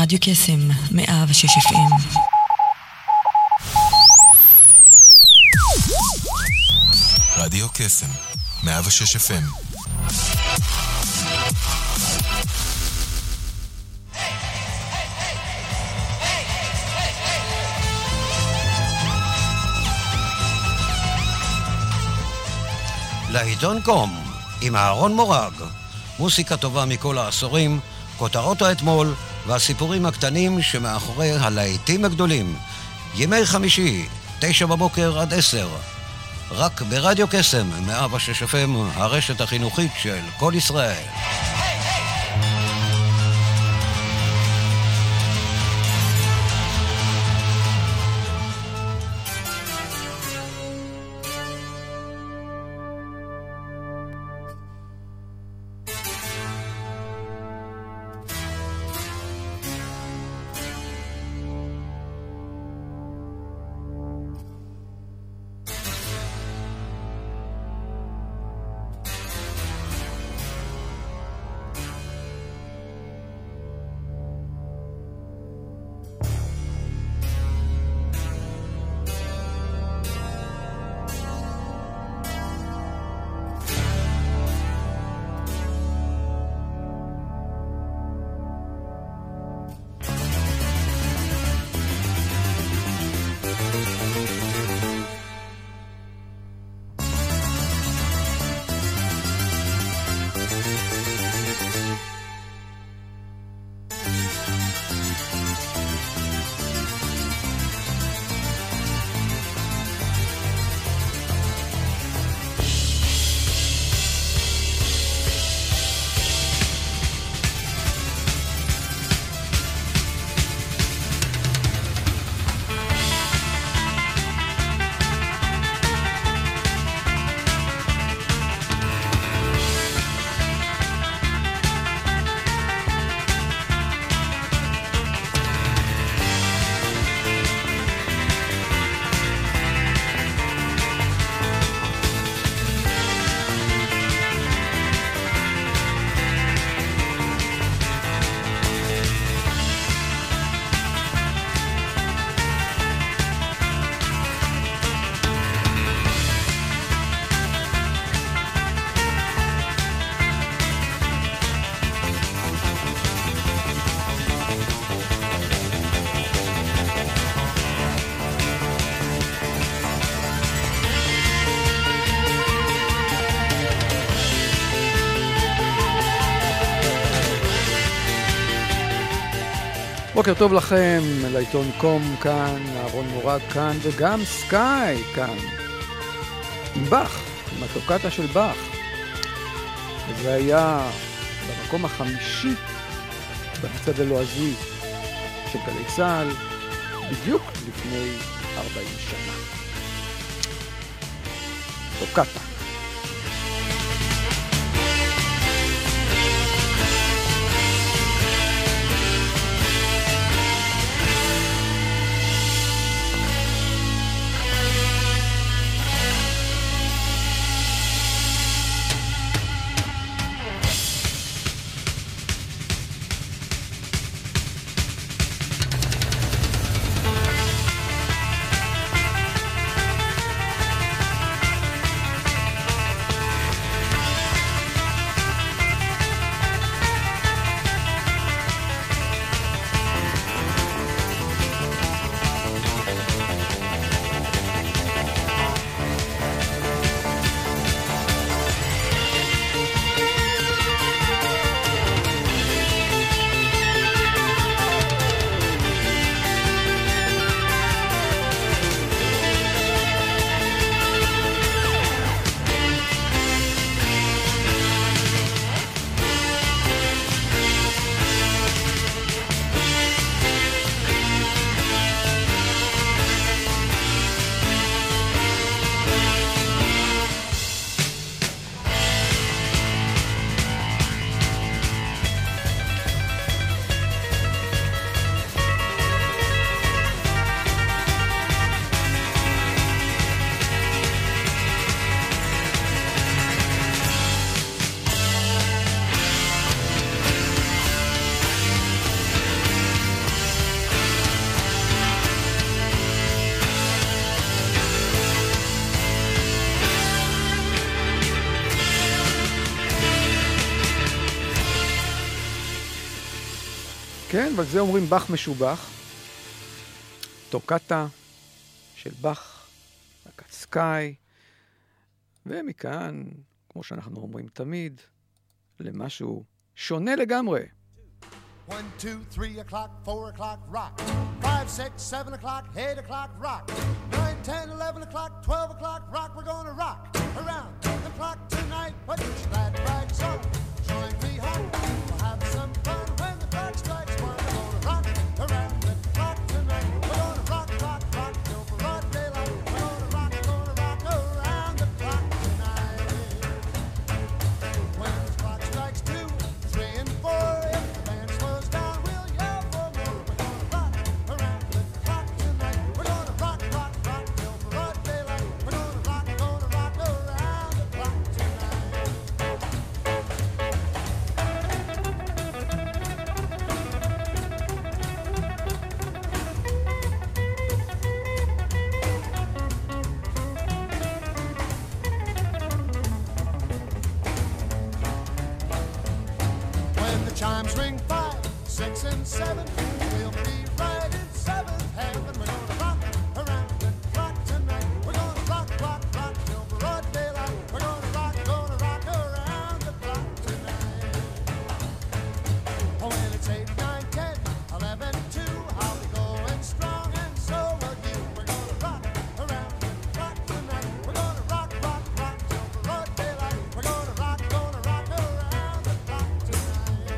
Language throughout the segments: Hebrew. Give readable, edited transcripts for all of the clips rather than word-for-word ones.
רדיו קסם 106 FM. רדיו קסם 106 FM. לעיתון קום עם אהרון מורג, מוסיקה טובה מכל העשורים, כותרות האתמול והסיפורים הקטנים שמאחורי הלהיטים הגדולים. ימי חמישי, 9 בבוקר עד 10, רק ברדיו קסם 106 FM, הרשת החינוכית של כל ישראל. בוקר טוב לכם, לעיתון קום כאן, אהרון מורג כאן, וגם סקאי כאן. עם באך, עם הטוקטה של באך. וזה היה במקום החמישי במצעד הלועזי של גלי צה"ל, בדיוק לפני 40 שנה. טוקטה. כן, אבל זה אומרים באך משובח. טוקטה של באך, להקת סקאי, ומכאן, כמו שאנחנו אומרים תמיד, למשהו שונה לגמרי. 1, 2, 3 o'clock, 4 o'clock, rock. 5, 6, 7 o'clock, 8 o'clock, rock. 9, 10, 11 o'clock, 12 o'clock, rock. We're gonna rock around the clock tonight. Put your glad rags on, join me home. We'll have some fun when the clock strikes 1. We're gonna rock around the clock tonight. We're gonna rock, rock, rock till broad daylight. We're gonna rock around the clock tonight. When the clock strikes 2, 3, and 4, if the band slows down, we'll yell for more. We're gonna rock around the clock tonight. We're gonna rock, rock, rock till broad daylight. We're gonna rock around the clock tonight. When the chimes ring 5, 6, and 7, we'll be right in 7th heaven. We're gonna rock around the clock tonight. We're gonna rock, rock, rock till broad daylight. We're gonna rock around the clock tonight. Oh, when it's 8, 9, 10, 11, 2, I'll be going strong, and so will you. We're gonna rock around the clock tonight. We're gonna rock, rock, rock till broad daylight. We're gonna rock around the clock tonight.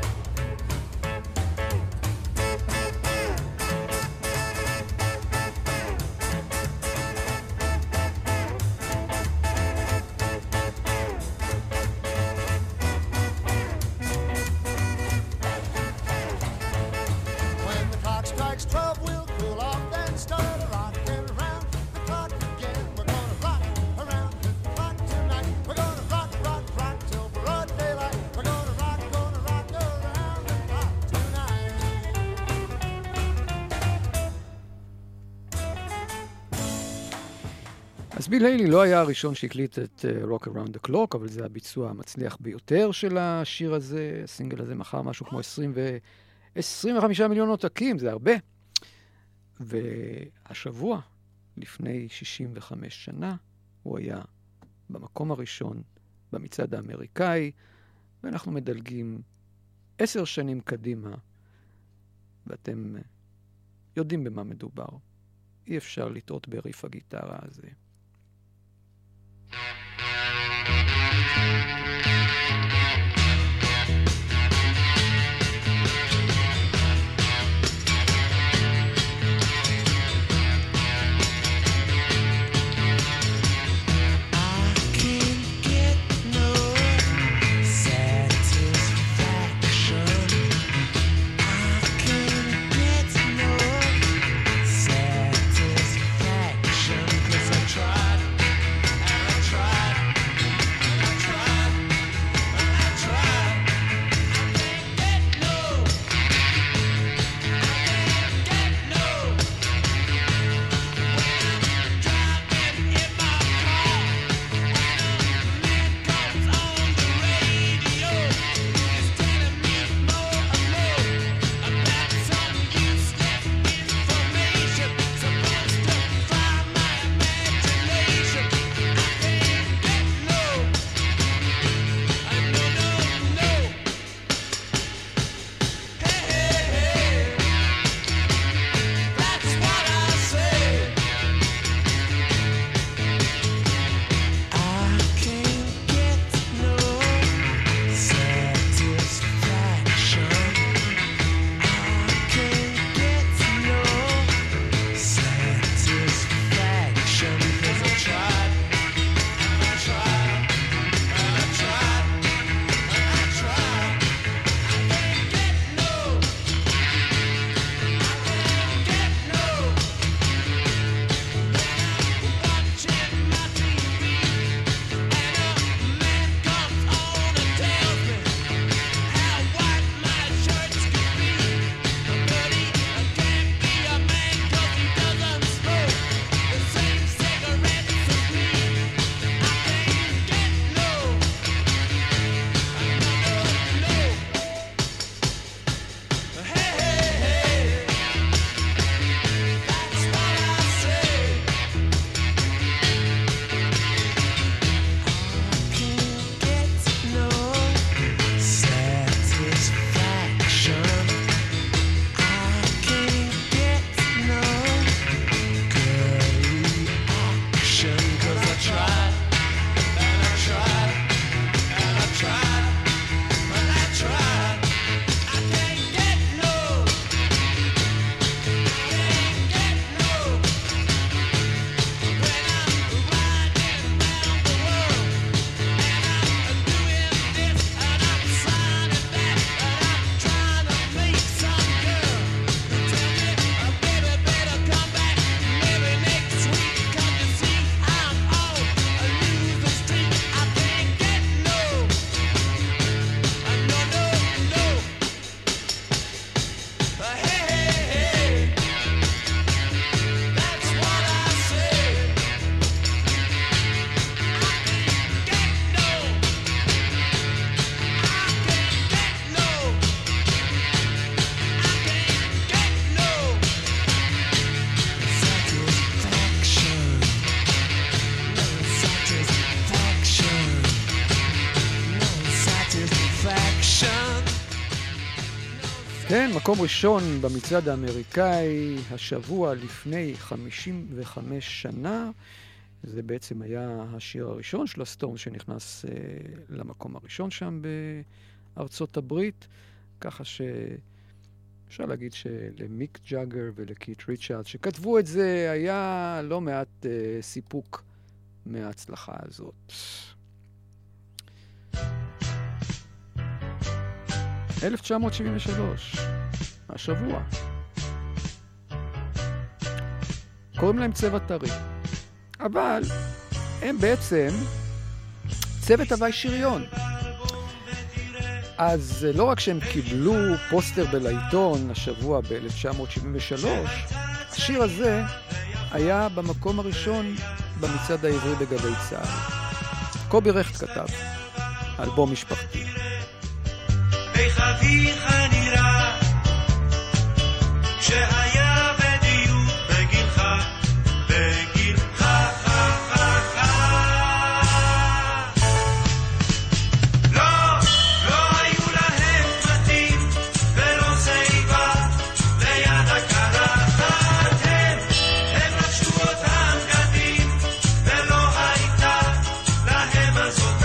When the clock strikes 12, we'll cool off, then start rocking around the clock again. We're gonna rock around the clock tonight. We're gonna rock, rock, rock till broad daylight. We're gonna rock around the clock tonight. אז ביל היילי לא היה הראשון שהקליט את Rock Around the Clock, אבל זה הביצוע המצליח ביותר של השיר הזה. הסינגל הזה מכר משהו כמו 25 מיליון עותקים, זה הרבה. והשבוע, לפני 65 שנה, הוא היה במקום הראשון במצעד האמריקאי, ואנחנו מדלגים 10 שנים קדימה, ואתם יודעים במה מדובר. אי אפשר לטעות בריף הגיטרה הזה. Satisfaction, 'cause I try כן, מקום ראשון במצעד האמריקאי השבוע לפני 55 שנה. זה בעצם היה השיר הראשון של הסטורמס שנכנס למקום הראשון שם בארצות הברית. ככה שאפשר להגיד שלמיק ג'אגר ולקית' ריצ'ארדס שכתבו את זה היה לא מעט סיפוק מההצלחה הזאת. 1973, השבוע. קוראים להם צבע טרי. אבל הם בעצם צוות הוואי שריון. אז לא רק שהם קיבלו פוסטר בלעיתון השבוע ב-1973, השיר הזה היה במקום הראשון במצעד העברי בגלי צה"ל. קובי רכט כתב, אלבום משפחתי. איך אביך נראה שהיה בדיוק בגילך לא היו להם בתים ולא שיבה ליד הקרחת הם לבשו אותם בגדים ולא הייתה להם הזאת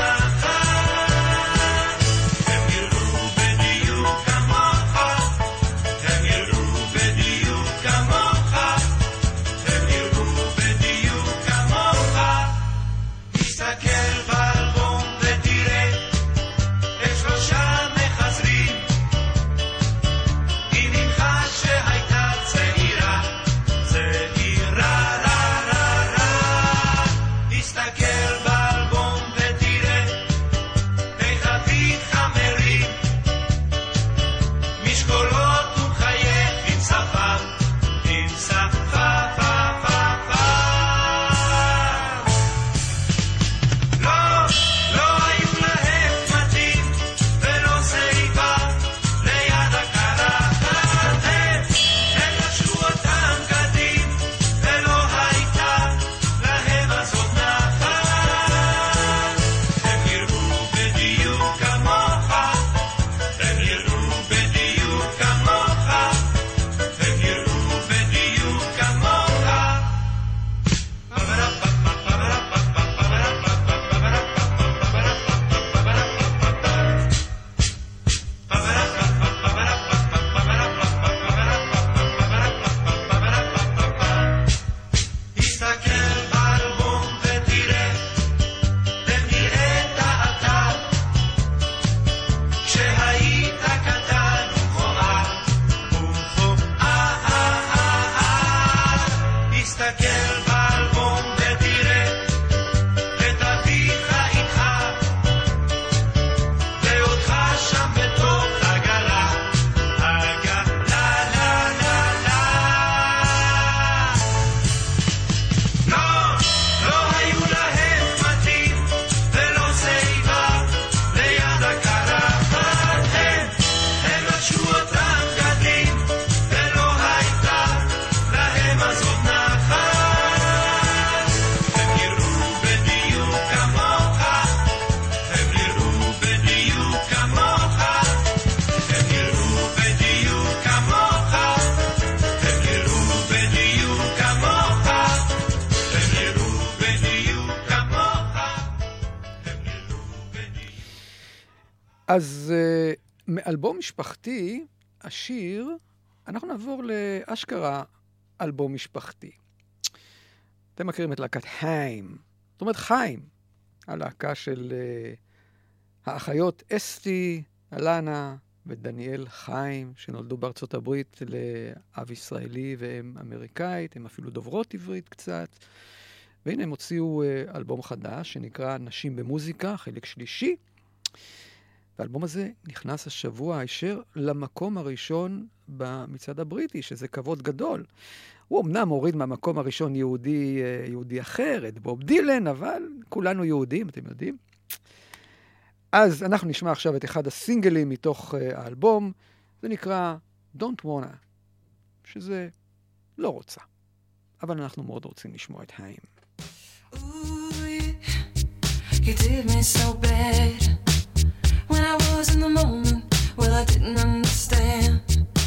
אז מאלבום משפחתי, השיר, אנחנו נעבור לאשכרה אלבום משפחתי. אתם מכירים את להקת חיים. זאת אומרת חיים, הלהקה של האחיות אסתי, אלנה ודניאל חיים, שנולדו בארצות הברית לאב ישראלי והם אמריקאית, הם אפילו דוברות עברית קצת. והנה הם הוציאו אלבום חדש שנקרא נשים במוזיקה, חלק שלישי. והאלבום הזה נכנס השבוע הישר למקום הראשון במצעד הבריטי, שזה כבוד גדול. הוא אמנם הוריד מהמקום הראשון יהודי אחר, את בוב דילן, אבל כולנו יהודים, אתם יודעים. אז אנחנו נשמע עכשיו את אחד הסינגלים מתוך האלבום, זה נקרא Don't Wanna, שזה לא רוצה. אבל אנחנו מאוד רוצים לשמוע את חיים. You did me so bad when I was in the moment. Well, I didn't understand.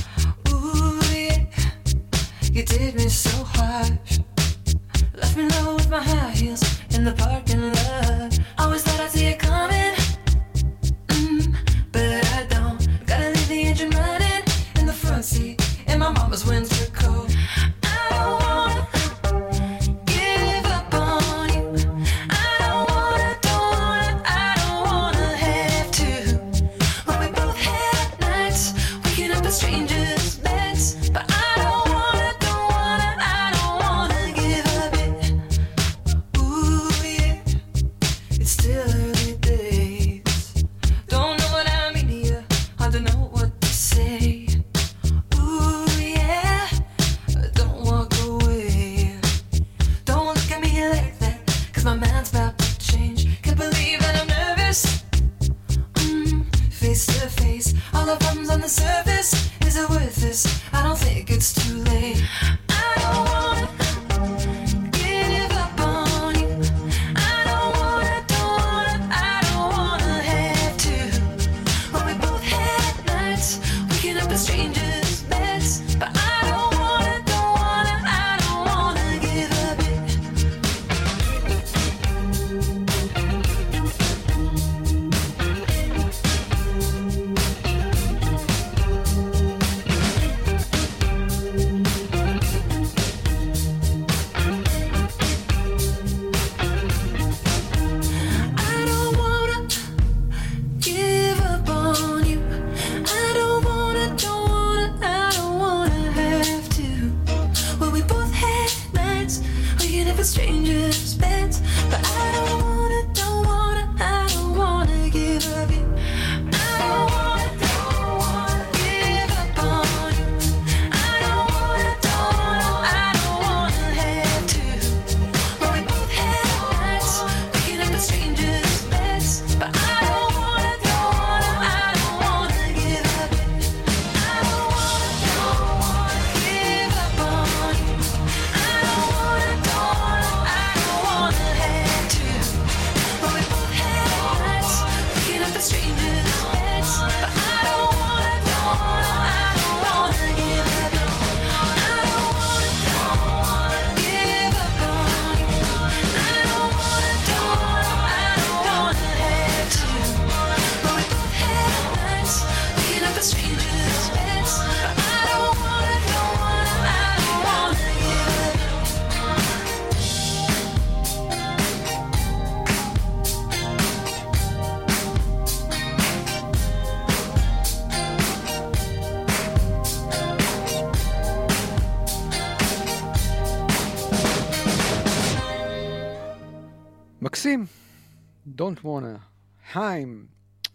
הביסוסים, Don't wanna, היים.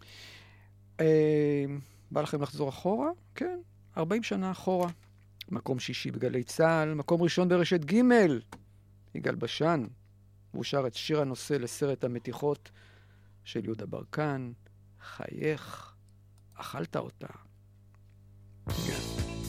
בא לכם לחזור אחורה? כן, 40 שנה אחורה. מקום שישי בגלי צהל, מקום ראשון ברשת ג' יגאל בשן. הוא שר את שיר הנושא לסרט המתיחות של יהודה ברקן, חייך, אכלת אותה. יגאל.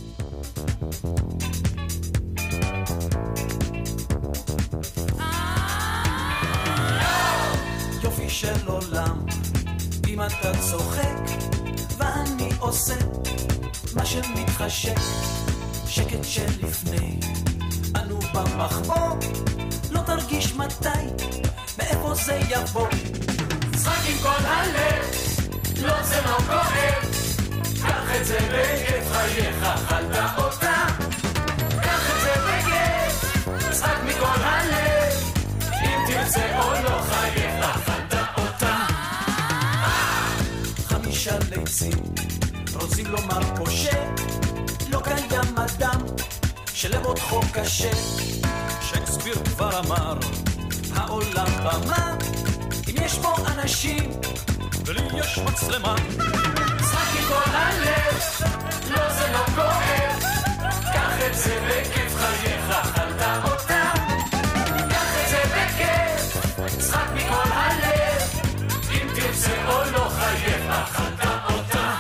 יופי של עולם, אם אתה צוחק ואני עושה מה שמתחשק, שקט שלפני אנו במחבור, לא תרגיש מתי מאיפה זה יבוא. שחק עם כל הלב, לא זה לא כואב, קח את זה בכיף, חייך אכלת אותה, קח את זה בכיף, שחק מכל הלב, אם תרצה או לא חייך אכלת אותה. 5 ליצים רוצים לומר פושע, לא קיים אדם שלב אותך קשה. שייקספיר כבר אמר, העולם במה, אם יש פה אנשים ולי יש מצלמה. שחק עם כל הלב, לא זה לא כואב, קח את זה בכיף, חייך אכלת אותה, קח את זה בכיף, שחק מכל הלב, אם תרצה או לא חייך אכלת אותה.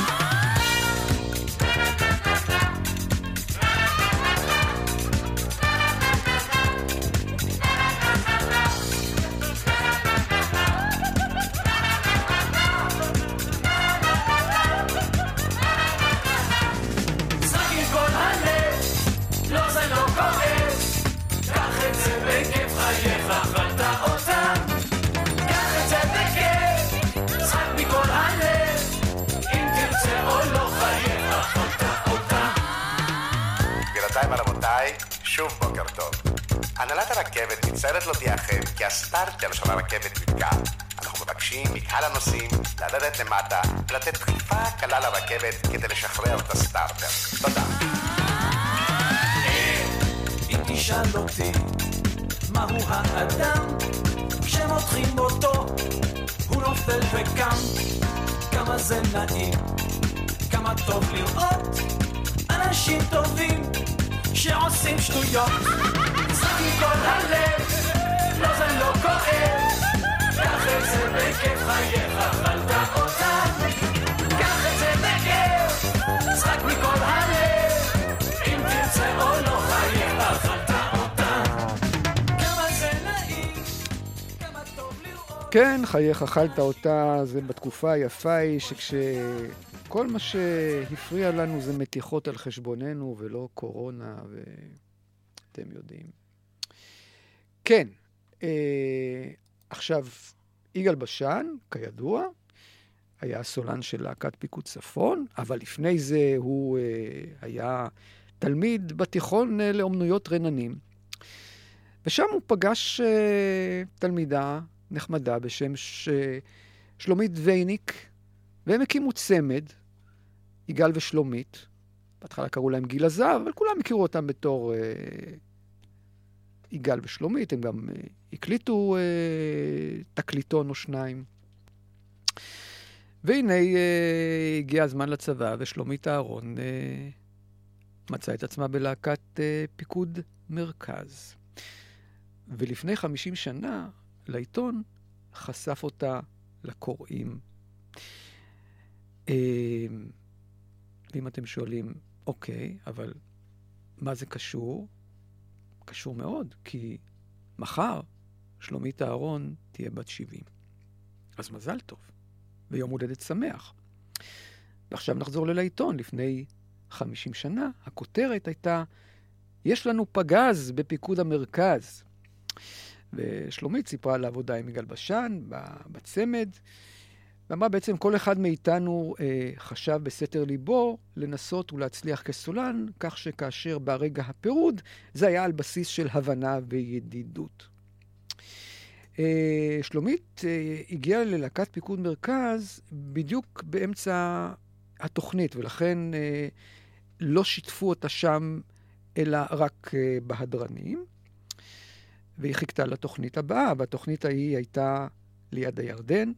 רבותיי, שוב בוקר טוב. הנהלת הרכבת מצטערת לא תיאחר כי הסטארטר של הרכבת נתקע. אנחנו מבקשים מקהל הנוסעים לרדת למטה ולתת דחיפה קלה לרכבת כדי לשחרר את הסטארטר. תודה. אם תשאל אותי מהו האדם, כשמותחים אותו הוא נופל וקם. כמה זה נעים, כמה טוב לראות אנשים טובים שעושים שטויות. שחק עם כל הלב, לא זה לא כואב, קח את זה בכיף, חייך אכלת אותה, קח את זה בכיף, שחק מכל הלב, אם תרצה או לא חייך אכלת אותה. כמה זה נעים, כמה טוב לראות. כן, חייך אכלת אותה, זה בתקופה היפה היא כל מה שהפריע לנו זה מתיחות על חשבוננו ולא קורונה, ואתם יודעים. כן, עכשיו, יגאל בשן, כידוע, היה סולן של להקת פיקוד צפון, אבל לפני זה הוא היה תלמיד בתיכון לאומנויות רננים. ושם הוא פגש תלמידה נחמדה בשם שלומית וייניק, והם הקימו צמד, יגאל ושלומית. בהתחלה קראו להם גיל הזהב, אבל כולם הכירו אותם בתור יגאל ושלומית. הם גם הקליטו תקליטון או שניים. והנה הגיע הזמן לצבא, ושלומית אהרון מצא את עצמה בלהקת פיקוד מרכז. ולפני 50 שנה, לעיתון חשף אותה לקוראים. ואם אתם שואלים, אוקיי, אבל מה זה קשור? קשור מאוד, כי מחר שלומית אהרון תהיה בת 70. אז מזל טוב, ויום הולדת שמח. ועכשיו נחזור לעיתון. לפני 50 שנה, הכותרת הייתה, יש לנו פגז בפיקוד המרכז. ושלומית סיפרה על העבודה עם יגאל בשן, בצמד, ואמרה בעצם כל אחד מאיתנו חשב בסתר ליבו לנסות ולהצליח כסולן, כך שכאשר ברגע הפירוד, זה היה על בסיס של הבנה וידידות. שלומית הגיעה ללהקת פיקוד מרכז בדיוק באמצע התוכנית, ולכן לא שיתפו אותה שם, אלא רק בהדרנים. והיא חיכתה לתוכנית הבאה, והתוכנית ההיא הייתה ליד הירדן,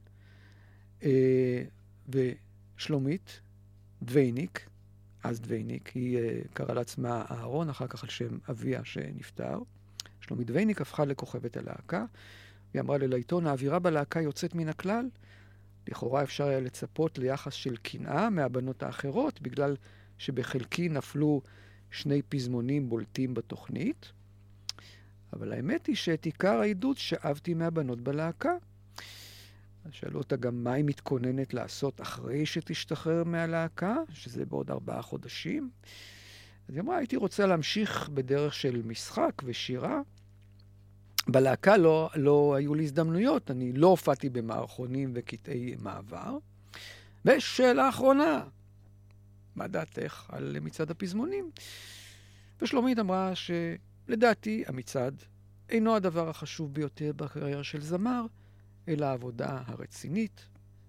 ושלומית דוויניק, אז דוויניק, היא קראה לעצמה אהרון, אחר כך על שם אביה שנפטר. שלומית דוויניק הפכה לכוכבת הלהקה, והיא אמרה לעיתון, האווירה בלהקה יוצאת מן הכלל. לכאורה אפשר היה לצפות ליחס של קנאה מהבנות האחרות, בגלל שבחלקי נפלו 2 פזמונים בולטים בתוכנית. אבל האמת היא שאת עיקר העידוד שאבתי מהבנות בלהקה. שאלו אותה גם מה היא מתכוננת לעשות אחרי שתשתחרר מהלהקה, שזה בעוד 4 חודשים. אז היא אמרה, הייתי רוצה להמשיך בדרך של משחק ושירה. בלהקה לא היו לי הזדמנויות, אני לא הופעתי במערכונים וקטעי מעבר. ושאלה אחרונה, מה דעתך על מצעד הפזמונים? ושלומית אמרה שלדעתי המצעד אינו הדבר החשוב ביותר בקריירה של זמר, אלא העבודה הרצינית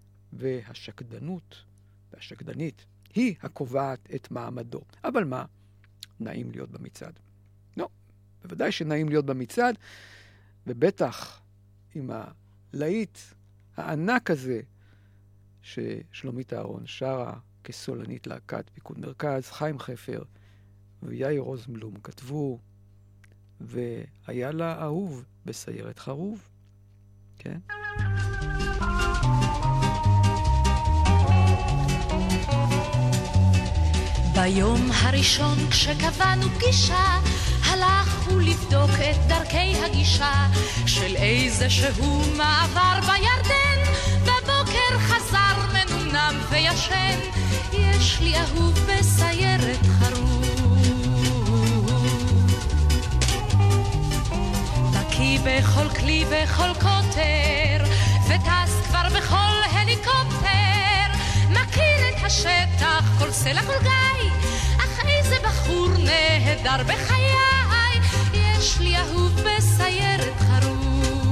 והשקדנית היא הקובעת את מעמדו. אבל מה? נעים להיות במצעד. לא, בוודאי שנעים להיות במצעד, ובטח עם הלהיט הענק הזה ששלומית אהרון שרה כסולנית להקת פיקוד מרכז, חיים חפר ויאיר רוזנבלום כתבו, והיה לה אהוב בסיירת חרוב. כן? ביום הראשון כשקבענו פגישה, הלכנו לבדוק את דרכי הגישה של איזה שהוא מעבר בירדן. בבוקר חזר מנומנם וישן, יש לי אהוב בסיירת חרוב. בקי בכל כלי בכל קוטר, וטס כבר בכל הליקופטר. מכיר את השטח, כל סלע כל גיא, אך איזה בחור נהדר בחיי. יש לי אהוב בסיירת חרוב.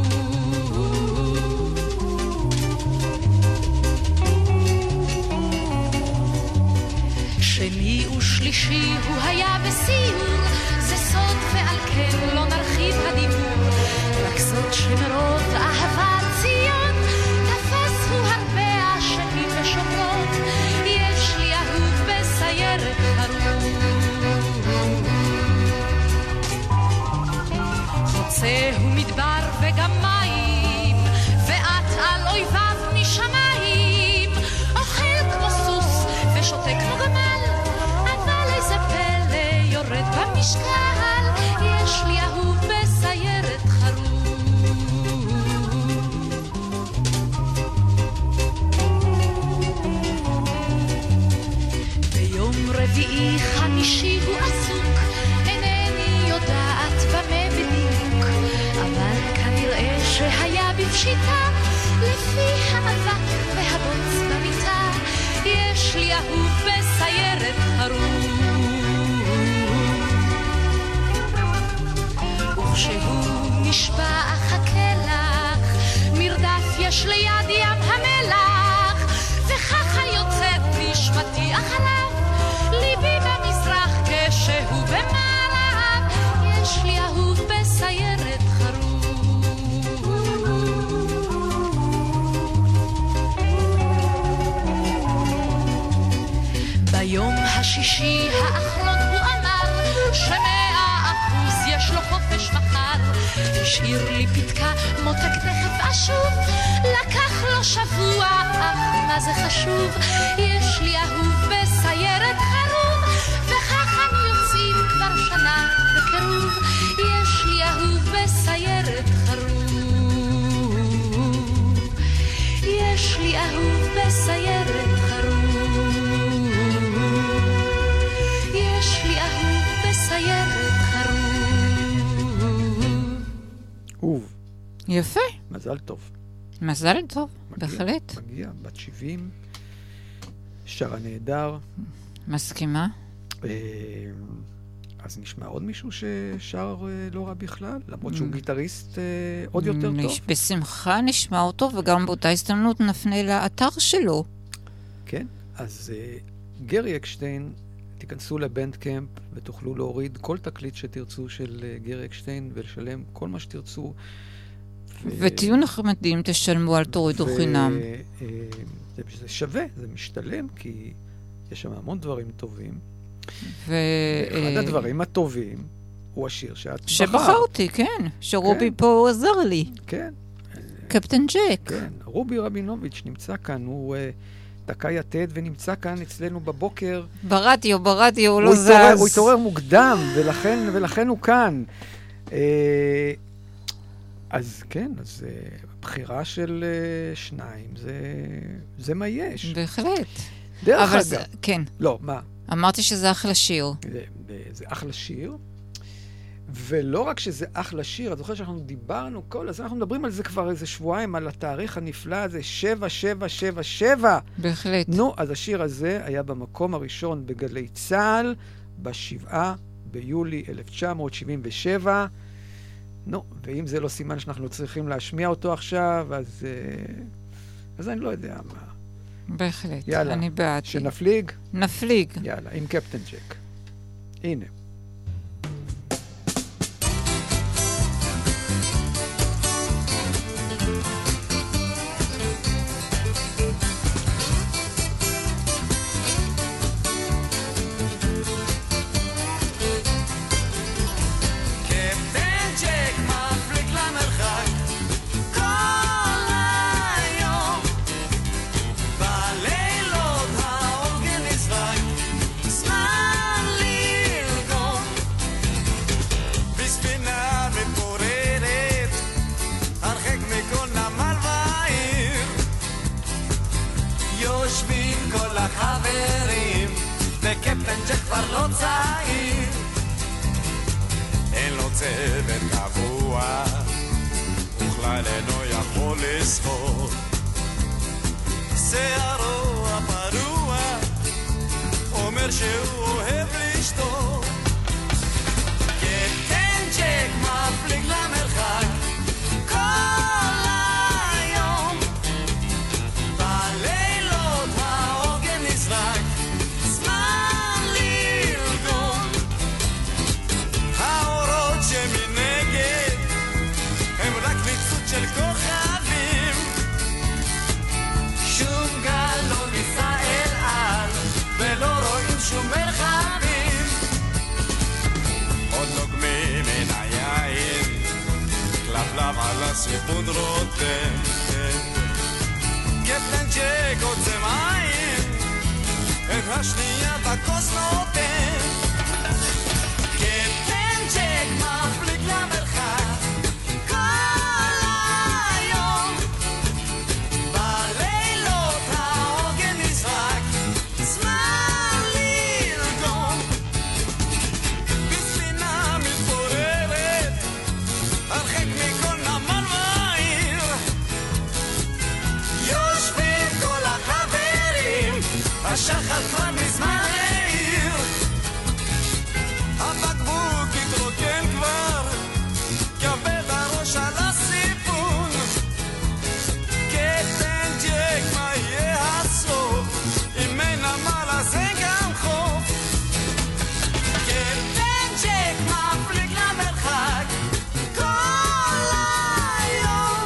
שני ושלישי הוא היה בסיור, זה סוד ועל כן לא נרחיב הדיבור, רק זאת שמרוב אהבת ציון תפס הוא הרבה השנים ושומרות. יש לי אהוב בסיירת חרוב. חוצה הוא מדבר וגם מים, ואת על אויביו משמיים. אוכל כמו סוס ושותה כמו גמל, אבל איזה פלא יורד במשקל. יש לי אהוב בסיירת חרוב. ביום רביעי חמישי הוא עסוק, אינני יודעת במה בדיוק, אבל כנראה שהיה בפשיטה, לפי האבק והבוץ במיטה. יש לי אהוב בסיירת חרוב. וכשהוא נשבע אחכה לך, מרדף יש ליד ים המלח, וככה יוצאת נשמתי אחריו, ליבי במזרח כשהוא במערב. יש לי אהוב בסיירת חרוב. ביום השישי האחרון הוא אמר ש100% יש לו חופש מחר. השאיר לי פתקה מותק תכף אשוב, לקח לו שבוע אך מה זה חשוב. יש לי אהוב בסיירת חרוב, וכך אני יוצאים כבר שנה בקירוב. יש לי אהוב בסיירת חרוב. יש לי אהוב בסיירת חרוב. יש לי אהוב בסיירת חרוב. אהוב. יפה. מזל טוב. מזל טוב, בהחלט. מגיע, בת 70, שרה נהדר. מסכימה. אז נשמע עוד מישהו ששר לא רע בכלל, למרות שהוא גיטריסט עוד יותר טוב. בשמחה נשמע אותו, וגם באותה הזדמנות נפנה לאתר שלו. כן, אז גרי אקשטיין תיכנסו לבנדקאמפ ותוכלו להוריד כל תקליט שתרצו של גרי אקשטיין ולשלם כל מה שתרצו. ותהיו נחמדים, תשלמו, אל תורידו חינם. זה שווה, זה משתלם, כי יש שם המון דברים טובים. אחד הדברים הטובים הוא השיר שאת שבחרתי, כן. שרובי פה עזר לי. כן. קפטן ג'ק. כן. רובי רבינוביץ' נמצא כאן, הוא דקה יתד ונמצא כאן אצלנו בבוקר. ברדיו, הוא לא זז. הוא התעורר מוקדם, ולכן הוא כאן. אז כן, אז בחירה של שניים, זה מה יש. בהחלט. דרך אגב. כן. לא, מה? אמרתי שזה אחלה שיר. זה אחלה שיר. ולא רק שזה אחלה שיר, את זוכרת שאנחנו דיברנו אז אנחנו מדברים על זה כבר איזה שבועיים, על התאריך הנפלא הזה, 7777. בהחלט. נו, אז השיר הזה היה במקום הראשון בגלי צהל, ב7 ביולי 1977. נו, ואם זה לא סימן שאנחנו צריכים להשמיע אותו עכשיו, אז אני לא יודע מה. בהחלט, יאללה, אני בעד. שנפליג? נפליג. יאללה, עם קפטן ג'ק. הנה. צוות קבוע, וכלל אינו יכול לסחור. שערו הפרוע אומר שהוא אוהב לשתות. קפטן ג'ק מפליג למרחק כל היום, בלילות העוגן נזרק, זמן לרגום. האורות שמנגד הם רק ניצוץ של כוכבים, שום גל לא ניסה אל על ולא רואים שום מרחבים. עוד נוגמים מן היין, כלבלב על הסיפון רותם. קפטן ג'ק עוצם עין, את השנייה בכוס נותן. קפטן ג'ק מפליג למרחק כל היום, בלילות העוגן נזרק, זמן לרגום. בספינה מתפוררת הרחק מכל נמל ועיר, יושבים כל החברים, השחר כבר מזמן העיר. הבקבוק התרוקן כבר, כבד הראש על הסיפון. קפטן ג'ק, מה יהיה הסוף? אם אין נמל אז אין גם חוף. קפטן ג'ק מפליג למרחק כל היום,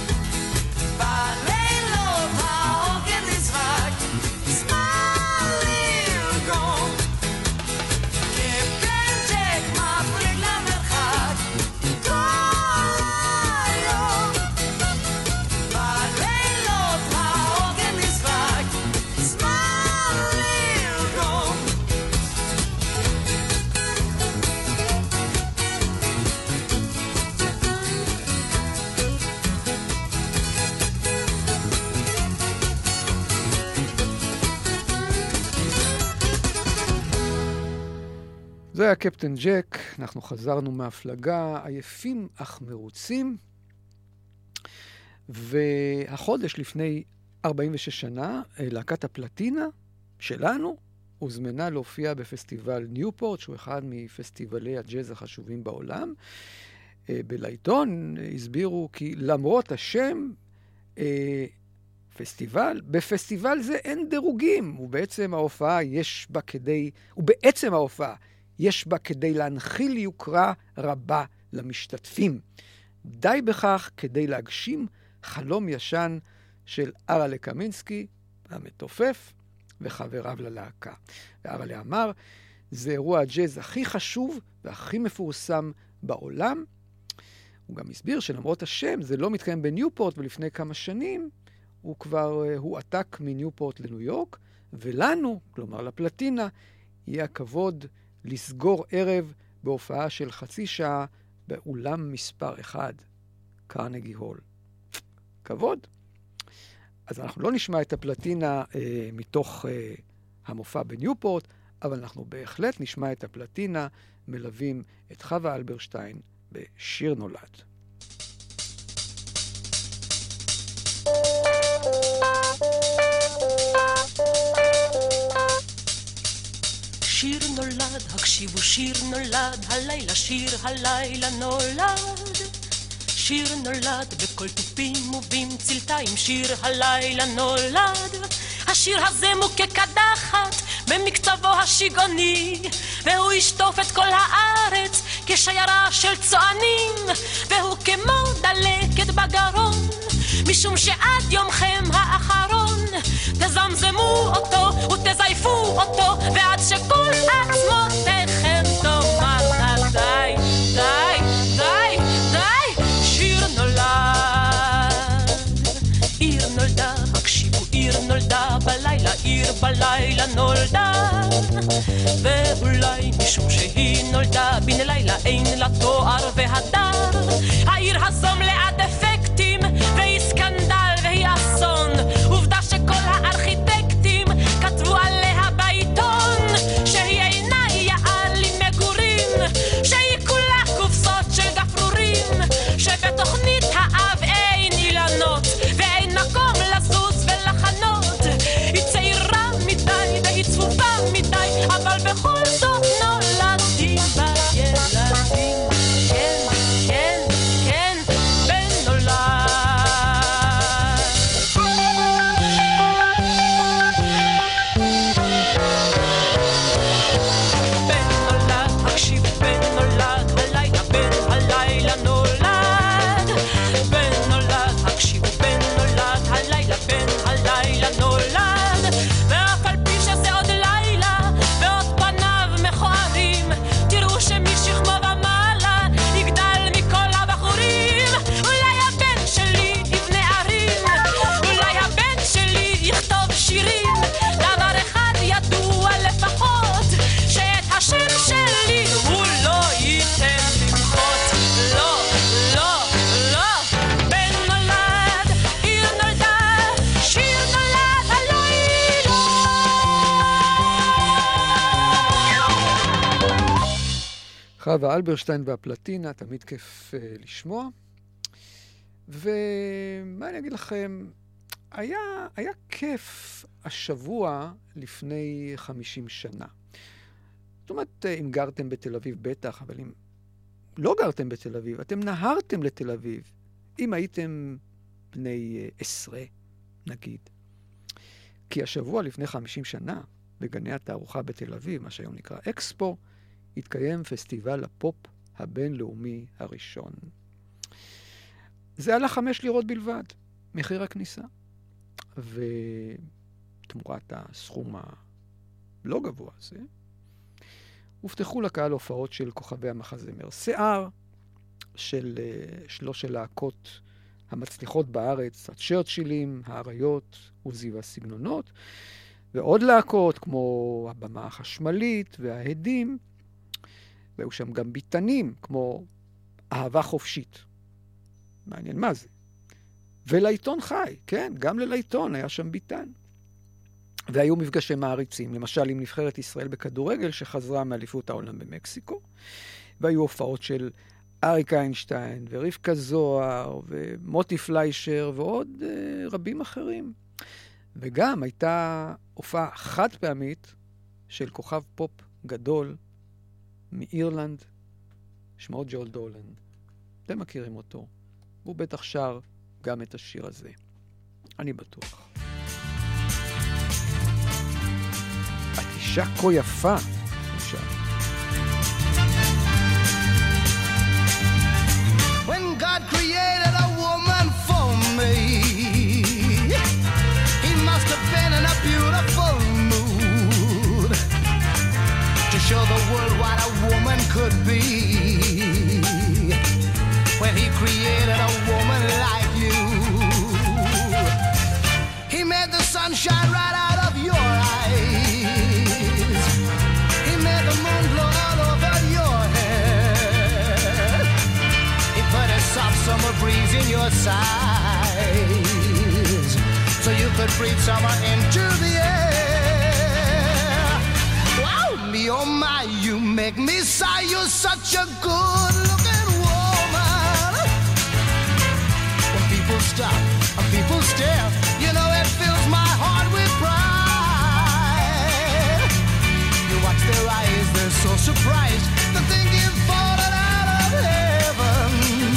בלילות העוגן נזרק, זמן לרגום. קפטן ג'ק מפליג למרחק כל היום, בלילות העוגן נזרק, זמן לרגום. זה היה קפטן ג'ק, אנחנו חזרנו מהפלגה, עייפים אך מרוצים, והחודש לפני 46 שנה, להקת הפלטינה שלנו הוזמנה להופיע בפסטיבל ניופורט, שהוא אחד מפסטיבלי הג'אז החשובים בעולם. בלעיתון הסבירו כי למרות השם, פסטיבל, בפסטיבל זה אין דירוגים, ובעצם ההופעה יש בה כדי להנחיל יוקרה רבה למשתתפים. די בכך כדי להגשים חלום ישן של ארלה קמינסקי, המתופף, וחבריו ללהקה. וארלה אמר, זה אירוע הג'אז הכי חשוב והכי מפורסם בעולם. הוא גם הסביר שלמרות השם, זה לא מתקיים בניופורט, ולפני כמה שנים הוא כבר הועתק מניופורט לניו יורק, ולנו, כלומר לפלטינה, יהיה הכבוד לסגור ערב בהופעה של חצי שעה באולם מספר 1, קרנגי הול. כבוד. אז אנחנו לא נשמע את הפלטינה מתוך המופע בניופורט, אבל אנחנו בהחלט נשמע את הפלטינה, מלווים את חווה אלברשטיין בשיר נולד. שיר נולד, הקשיבו שיר נולד, הלילה נולד. שיר נולד בכל תופים ובמצלתיים, שיר הלילה נולד. השיר הזה מוכה קדחת במקצבו השיגעוני, והוא ישטוף את כל הארץ כשיירה של צוענים, והוא כמו דלקת בגרון, משום שעד יומכם האחרון תזמזמו אותו ותזייפו אותו, ועד שכל עצמותיכם תאמרנה די, די, די, די. שיר נולד, עיר נולדה, הקשיבו עיר נולדה, בלילה עיר בלילה נולדה, ואולי משום שהיא נולדה בן לילה אין לה תואר והדר, העיר הזו מלאה דפקטים והיא סקנדל והיא אסון, עובדה שכל הארכיטקטים כתבו עליה בעיתון שהיא אינה יעל עם מגורים, שהיא כולה קופסות של גפרורים, שבתוכנית האב אין אילנות ואין מקום לזוז ולחנות, היא צעירה מדי והיא צפופה מדי, אבל בכל זאת נולדים בה ילדים. כן, כן, כן, בן נולד. בן נולד, הקשיב, בן נולד, הלילה נולד. בן נולד, הקשיב, בן נולד, הלילה נולד. ואף על פי שזה עוד לילה ועוד פניו מכוערים, תראו שמשכמו ומעלה יגדל מכל הבחורים. אולי הבן שלי יבנה ערים, אולי הבן שלי יכתוב שירים, דבר אחד ידוע לפחות, שאת השם שלי הוא לא ייתן למחות. לא, לא, לא. בן נולד, עיר נולדה, שיר נולד, הלילה. חווה אלברשטיין והפלטינה, תמיד כיף לשמוע. ומה אני אגיד לכם, היה כיף השבוע לפני 50 שנה. זאת אומרת, אם גרתם בתל אביב בטח, אבל אם לא גרתם בתל אביב, אתם נהרתם לתל אביב, אם הייתם בני 10, נגיד. כי השבוע לפני 50 שנה, בגני התערוכה בתל אביב, מה שהיום נקרא אקספו, התקיים פסטיבל הפופ הבינלאומי הראשון. זה עלה 5 לירות בלבד, מחיר הכניסה. ותמורת הסכום הלא גבוה הזה, הובטחו לקהל הופעות של כוכבי המחזמר שיער, של 3 להקות המצליחות בארץ, הצ'רצ'ילים, האריות עוזי והסגנונות, ועוד להקות כמו הבמה החשמלית וההדים, והיו שם גם ביטנים כמו אהבה חופשית. מעניין מה זה. ולעיתון חי, כן, גם ללעיתון היה שם ביטן. והיו מפגשי מעריצים, למשל עם נבחרת ישראל בכדורגל שחזרה מאליפות העולם במקסיקו, והיו הופעות של אריק איינשטיין ורבקה זוהר ומוטי פליישר ועוד רבים אחרים. וגם הייתה הופעה חד פעמית של כוכב פופ גדול מאירלנד, שמו ג'ול דולן. אתם מכירים אותו. הוא בטח שר גם את השיר הזה. אני בטוח. את אישה כה יפה, אישה. When God created a woman for me, He must have been in a beautiful mood to show the world what a woman could be. When He created a woman like you, He made the sun shine right out of your eyes. He made the moon glow all over your head. He put a soft summer breeze in your sighs, so you could breathe summer into the air. Wow, me oh my, you make me sigh. You're such a good-looking woman. When people stop and people stare, you know it fills my heart with pride. You watch their eyes, they're so surprised to think you've fallen out of heaven.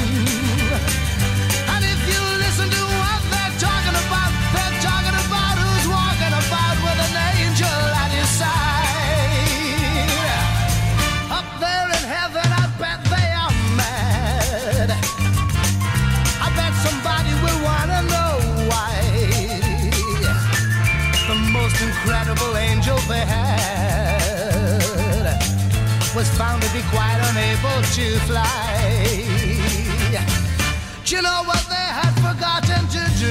And if you listen to what they're talking about who's walking about with an angel at his side. Up there in heaven, I bet they are mad. I bet somebody will want to know why. The most incredible angel they had was found to be quite unable to fly. Do you know what they had forgotten to do?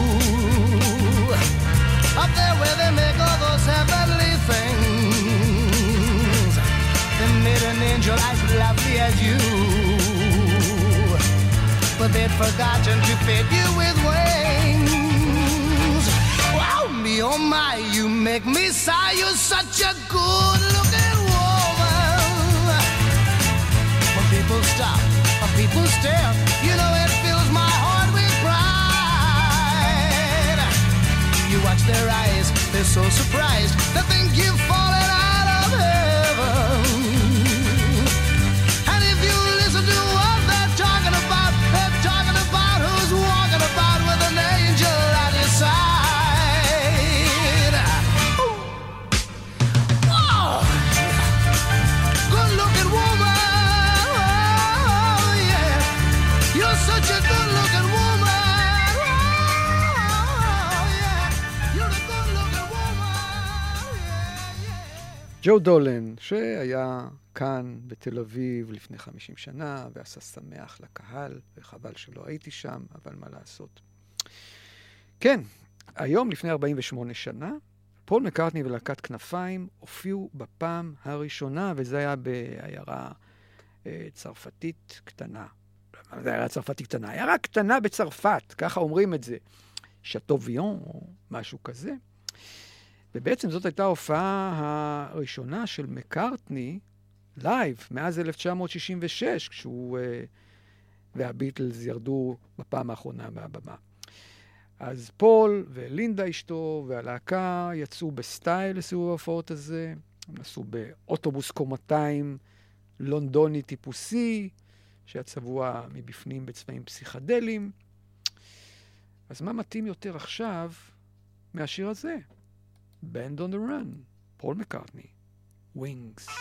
Up there where they make all those heavenly things, they made an angel as lovely as you, but they'd forgotten to fit you with wings. Wow, me oh my, you make me sigh. You're such a good-looking woman. When people stop, when people stare, you know it fills my heart with pride. You watch their eyes, they're so surprised. They think you've fallen out of heaven. And if you listen to what they're talking about who's walking about with an angel at his side. Whoa! Good-looking woman, oh yeah. You're such a good-looking woman, oh yeah. You're a good-looking woman, yeah. ג'ו דולן, שהיה כאן בתל אביב לפני 50 שנה, ועשה שמח לקהל, וחבל שלא הייתי שם, אבל מה לעשות. כן, היום לפני 48 שנה, פול מקרטני ולהקת כנפיים הופיעו בפעם הראשונה, וזה היה בעיירה צרפתית קטנה. זה עיירה צרפתית קטנה, עיירה קטנה בצרפת, ככה אומרים את זה. שטוביון או משהו כזה. ובעצם זאת הייתה ההופעה הראשונה של מקרטני, לייב, מאז 1966, כשהוא והביטלס ירדו בפעם האחרונה מהבמה. אז פול ולינדה אשתו והלהקה יצאו בסטייל לסיבוב ההופעות הזה, הם נסעו באוטובוס קומתיים לונדוני טיפוסי, שהיה צבוע מבפנים בצבעים פסיכדליים. אז מה מתאים יותר עכשיו מהשיר הזה? Band on the Run, פול מקרטני, Wings.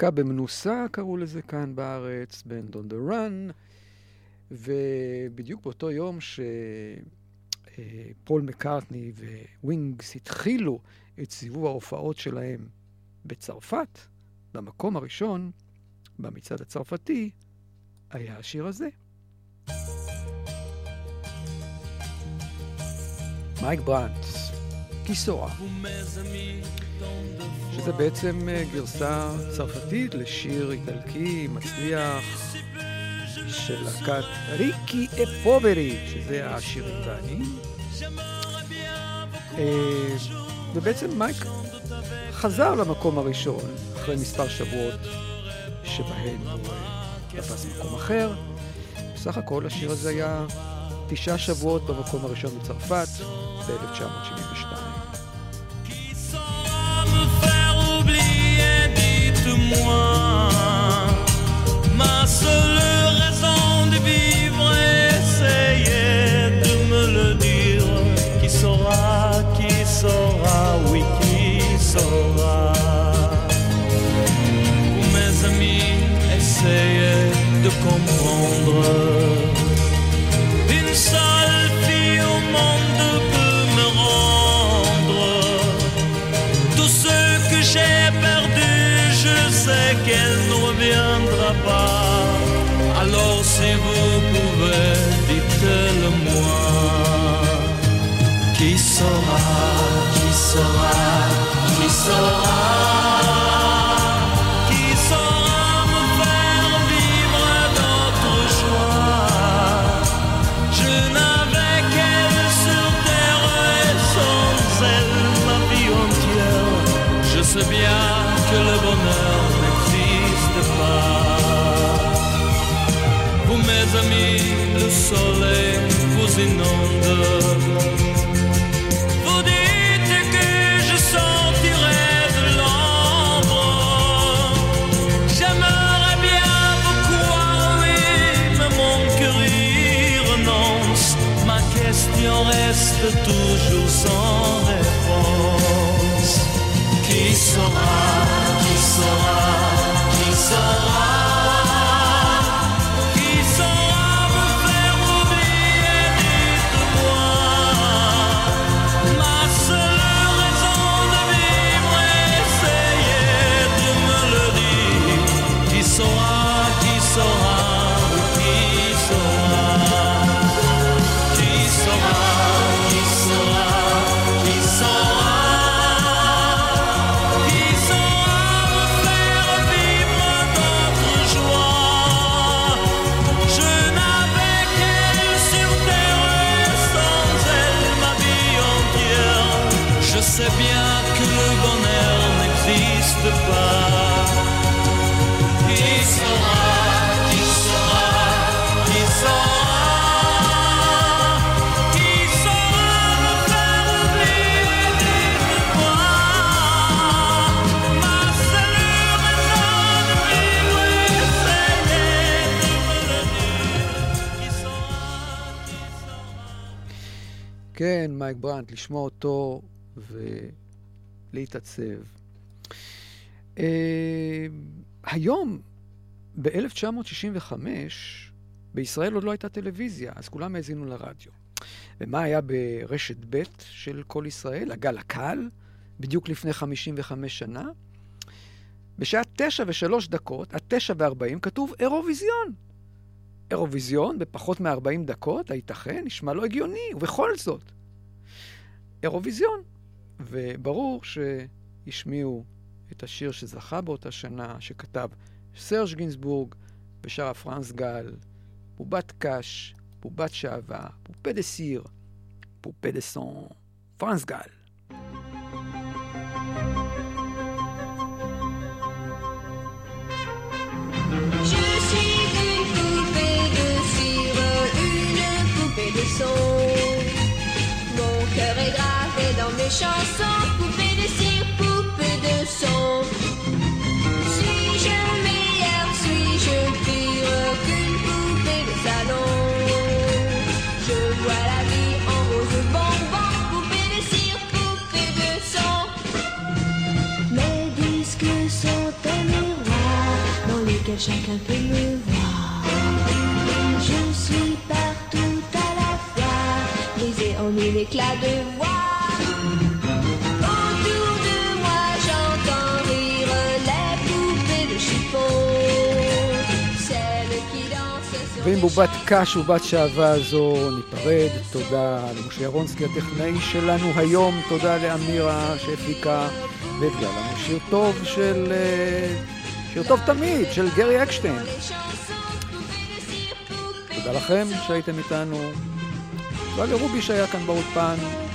להקה במנוסה קראו לזה כאן בארץ, Band on the Run, ובדיוק באותו יום שפול מקארטני ווינגס התחילו את סיבוב ההופעות שלהם בצרפת, במקום הראשון, במצעד הצרפתי, היה השיר הזה. מייק ברנט, קיסורה, שזה בעצם גרסה צרפתית לשיר איטלקי מצליח של להקת ריקי אפוברי, שזה השירים והעניים. ובעצם מייק חזר למקום הראשון אחרי מספר שבועות שבהן הוא תפס מקום אחר. בסך הכל השיר הזה היה 9 שבועות במקום הראשון בצרפת ב-1972. Ma seule raison de vivre, essayez de me le dire. Qui saura, oui, qui saura. Vous, mes amis, essayez de comprendre. Une seule fille au monde peut me rendre tout ce que j'ai perdu. Je sais qu'elle ne reviendra pas. Alors si vous pouvez, dites-le-moi. Qui saura, qui saura, qui saura, qui saura me faire vivre d'autres joie. Je n'avais qu'elle sur terre et sans elle ma vie entière. Je sais bien que le bonheur n'existe pas. Vous, mes amis, le soleil vous inonde. Vous dites que je sortirai de l'ombre. J'aimerais bien vous croire, oui, mais mon cœur y renonce. Ma question reste toujours sans réponse. Qui saura, qui saura, qui saura, qui saura me faire oublier, dites-moi. Ma seule raison de vivre, essayez de me le dire. Qui saura, qui saura, qui saura, qui saura, qui saura, qui saura. Je sais bien que le bonheur n'existe pas. Qui saura, qui saura, qui saura, qui saura me faire oublier, dites-moi. Ma seule raison de vivre, essayez de me le dire. Qui saura, qui saura. כן, מייק ברנט, לשמוע אותו ולהתעצב. היום, ב-1965, בישראל עוד לא הייתה טלוויזיה, אז כולם האזינו לרדיו. ומה היה ברשת ב' של כל ישראל? הגל הקל, בדיוק לפני 55 שנה. בשעה 9:03, 9:40, כתוב אירוויזיון. אירוויזיון בפחות מ-40 דקות, הייתכן, נשמע לא הגיוני, ובכל זאת. אירוויזיון. וברור שישמיעו את השיר שזכה באותה שנה, שכתב סרג' גינסבורג, בשרה פרנס גל, בובת קש, בובת שעבה, פופה דה סיר, פופה דה סון, פרנס גל. Je suis une poupée de cire, une poupée de son. Mon cœur est gravé dans mes chansons, poupée de cire, poupée de son. Suis-je meilleure, suis-je pire qu'une poupée de salon? Je vois la vie en rose bonbon, poupée de cire, lesquels chacun peut me voir. Je suis partout à la fois, brisé en mille éclats de voix. Autour de moi j'entends rire les poupées de chiffon, celles qui dansent sur ועם בובת קש ובת שעבה זו ניפרד. תודה למשה ירונסקי הטכנאי שלנו היום, תודה לאמירה שהפיקה והביאה לנו שיר טוב שיר טוב תמיד של גרי אקשטיין. תודה לכם שהייתם איתנו, תודה לרובי שהיה כאן באולפן,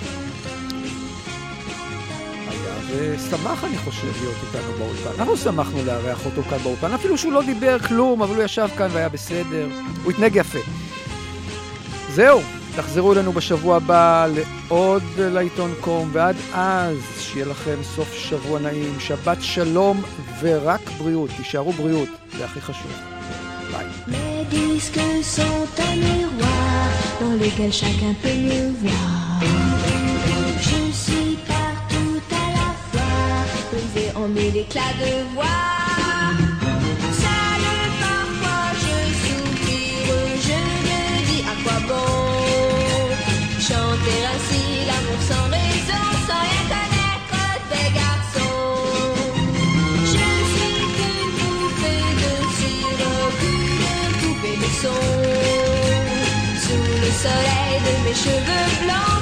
היה ושמח אני חושב להיות איתנו באולפן. אנחנו שמחנו לארח אותו כאן באולפן, אפילו שהוא לא דיבר כלום, אבל הוא ישב כאן והיה בסדר, הוא התנהג יפה. זהו, תחזרו אלינו בשבוע הבא לעוד לעיתון קום, ועד אז שיהיה לכם סוף שבוע נעים, שבת שלום ורק בריאות, תישארו בריאות, זה הכי חשוב. ביי. Mes disques sont un miroir dans lequel chacun peut me voir. Je suis partout à la fois, brisé en mille éclats de voix. Seul parfois je soupire, je me dis à quoi bon chanter ainsi l'amour sans raison, sans rien connaître des garçons. Je suis qu'une poupée de cire, qu'une poupée de son, sous le soleil de mes cheveux blancs.